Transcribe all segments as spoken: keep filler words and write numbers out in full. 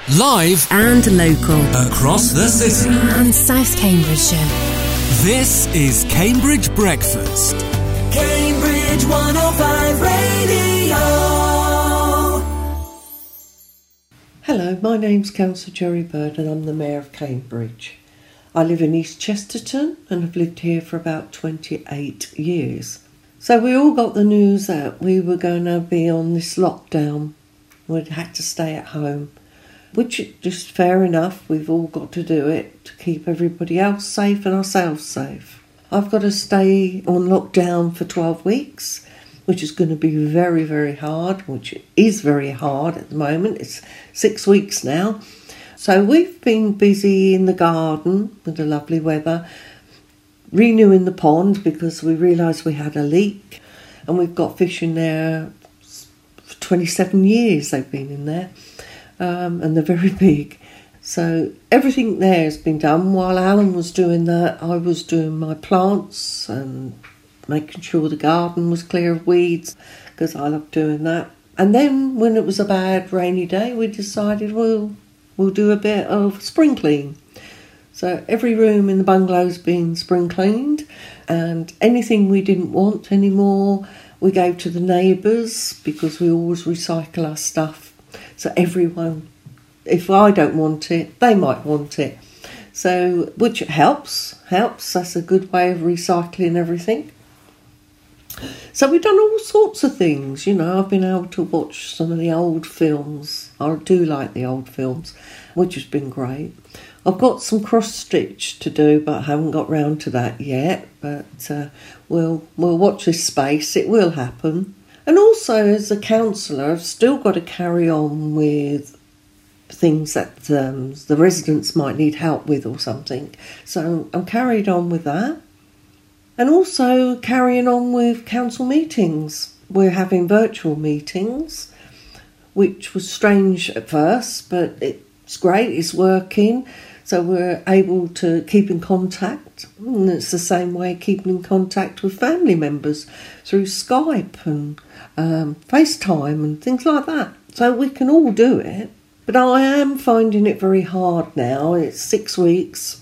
Live and local across the city and South Cambridgeshire. This is Cambridge Breakfast. Cambridge one oh five Radio. Hello, my name's Councillor Jerry Bird and I'm the Mayor of Cambridge. I live in East Chesterton and have lived here for about twenty-eight years. So we all got the news that we were going to be on this lockdown. We'd had to stay at home, which is just fair enough. We've all got to do it to keep everybody else safe and ourselves safe. I've got to stay on lockdown for twelve weeks, which is going to be very, very hard, which is very hard at the moment. It's six weeks now. So we've been busy in the garden with the lovely weather, renewing the pond because we realised we had a leak, and we've got fish in there for twenty-seven years they've been in there, um, and they're very big. So everything there has been done. While Alan was doing that, I was doing my plants and making sure the garden was clear of weeds, because I love doing that. And then when it was a bad rainy day, we decided we'll, we'll do a bit of spring clean. So every room in the bungalow's been spring cleaned, and anything we didn't want anymore, we gave to the neighbours, because we always recycle our stuff. So everyone, if I don't want it, they might want it. So, which helps, helps. That's a good way of recycling everything. So we've done all sorts of things, you know. I've been able to watch some of the old films. I do like the old films, which has been great. I've got some cross-stitch to do, but I haven't got round to that yet. But uh, we'll, we'll watch this space. It will happen. And also, as a councillor, I've still got to carry on with things that um, the residents might need help with or something. So I'm carried on with that. And also carrying on with council meetings. We're having virtual meetings, which was strange at first, but it's great, it's working. So we're able to keep in contact. And it's the same way keeping in contact with family members through Skype and um, FaceTime and things like that. So we can all do it. But I am finding it very hard now. It's six weeks.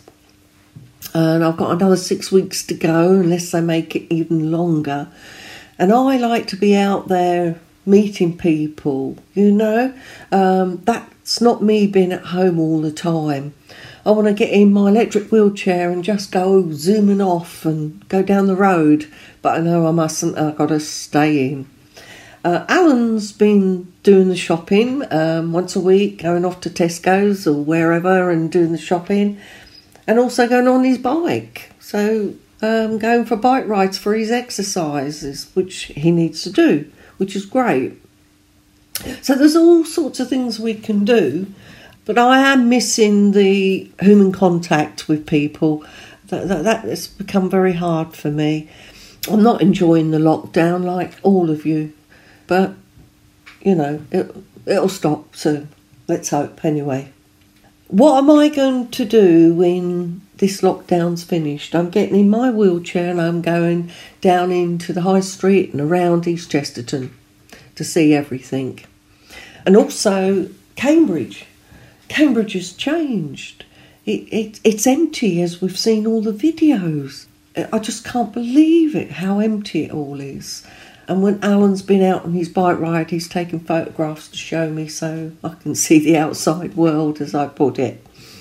And I've got another six weeks to go, unless they make it even longer. And I like to be out there meeting people, you know. Um, that's not me being at home all the time. I want to get in my electric wheelchair and just go zooming off and go down the road. But I know I mustn't. I've got to stay in. Uh, Alan's been doing the shopping um, once a week, going off to Tesco's or wherever and doing the shopping. And also going on his bike. So um, going for bike rides for his exercises, which he needs to do, which is great. So there's all sorts of things we can do. But I am missing the human contact with people. That, that, that has become very hard for me. I'm not enjoying the lockdown like all of you. But, you know, it, it'll stop soon. Let's hope anyway. What am I going to do when this lockdown's finished? I'm getting in my wheelchair and I'm going down into the high street and around East Chesterton to see everything. And also Cambridge. Cambridge has changed. It, it, it's empty, as we've seen all the videos. I just can't believe it, how empty it all is. And when Alan's been out on his bike ride, he's taken photographs to show me so I can see the outside world, as I put it.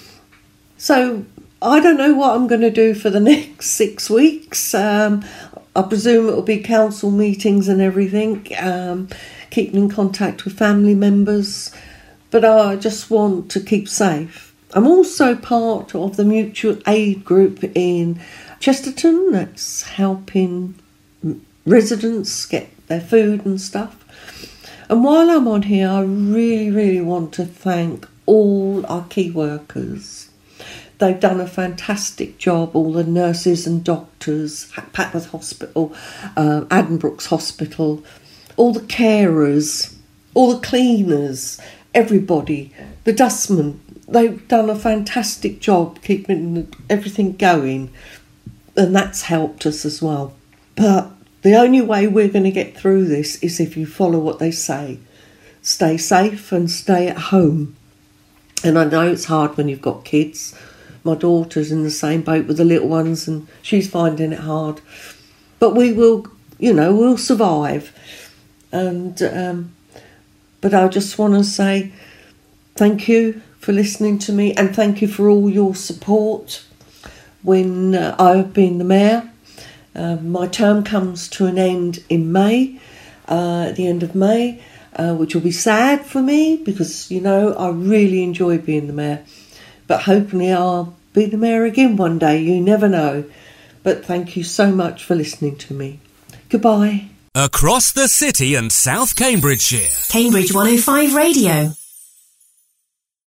So I don't know what I'm going to do for the next six weeks. Um, I presume it will be council meetings and everything, um, keeping in contact with family members. But I just want to keep safe. I'm also part of the mutual aid group in Chesterton that's helping residents get their food and stuff. And while I'm on here, I really, really want to thank all our key workers. They've done a fantastic job, all the nurses and doctors, Patworth Hospital, uh, Addenbrooke's Hospital, all the carers, all the cleaners, everybody, the dustmen. They've done a fantastic job keeping everything going, and that's helped us as well. But the only way we're going to get through this is if you follow what they say. Stay safe and stay at home. And I know it's hard when you've got kids. My daughter's in the same boat with the little ones and she's finding it hard. But we will, you know, we'll survive. And um, but I just want to say thank you for listening to me, and thank you for all your support when uh, I've been the mayor. Uh, my term comes to an end in May, uh, at the end of May, uh, which will be sad for me because, you know, I really enjoy being the mayor. But hopefully I'll be the mayor again one day, you never know. But thank you so much for listening to me. Goodbye. Across the city and South Cambridgeshire. Cambridge one oh five Radio.